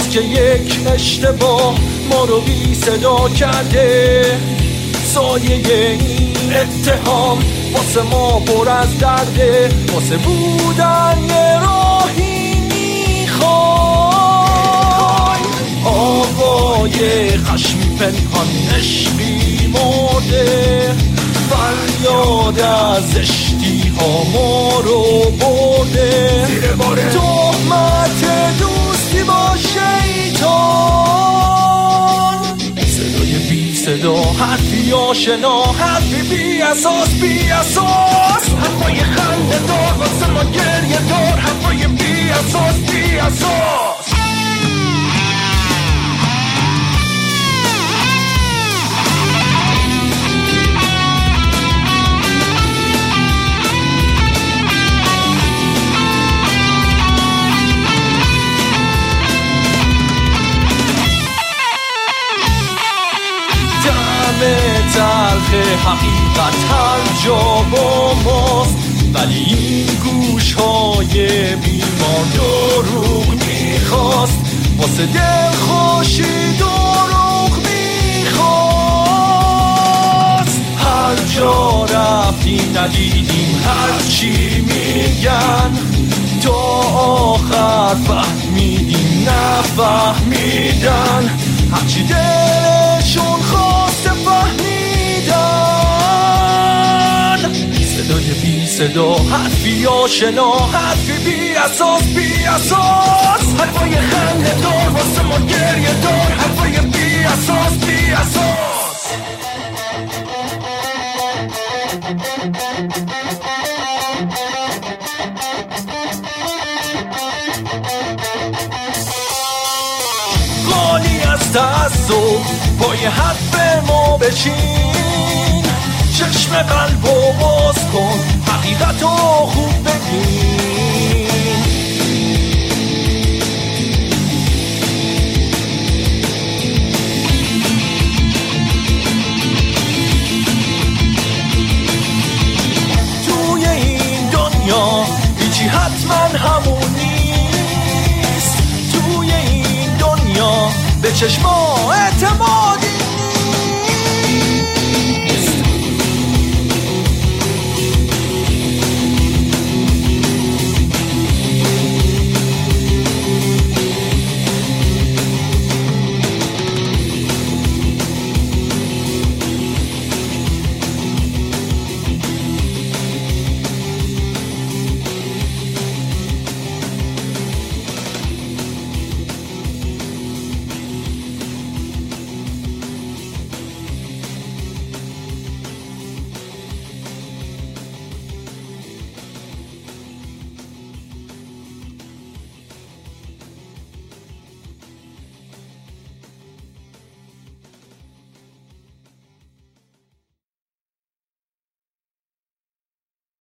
که یک اشتباه ما رو بی صدا کرده. سایه این اتهام واسه ما پر از درده، واسه بودن یه راهی میخوای. آوای خشم پنهانش بیمارده، فریاد از زشتی ها ما رو برده. تهمت دوستی با شیطان، صدای بی صدا، حرفی آشنا، حرفی بی اساس، بی اساس. حرفای خنده دار واسه ما گریه دار، حرفای بی اساس، بی اساس. تلخ حقیقت هر جا با ماست، ولی این گوش های بیمار دروغ میخواست. واسه دل خوشی دروغ میخواست. هر جا رفتیم ندیدیم هر چی میگن، تا آخر فهمیدیم نفهمیدن. هرچی دلشون خواسته فهمیدن. صدای بی صدا، حرفی آشنا، حرفی بی اساس، بی اساس. حرفای خنده دار واسه ما گریه دار، حرفای بی اساس، بی اساس. خالی از تعصب پای حرف ما بشین، چشم قلب و باز کن، حقیقت رو خوب ببین. توی این دنیا هیچی حتما همون نیست. توی این دنیا به چشم اعتمادی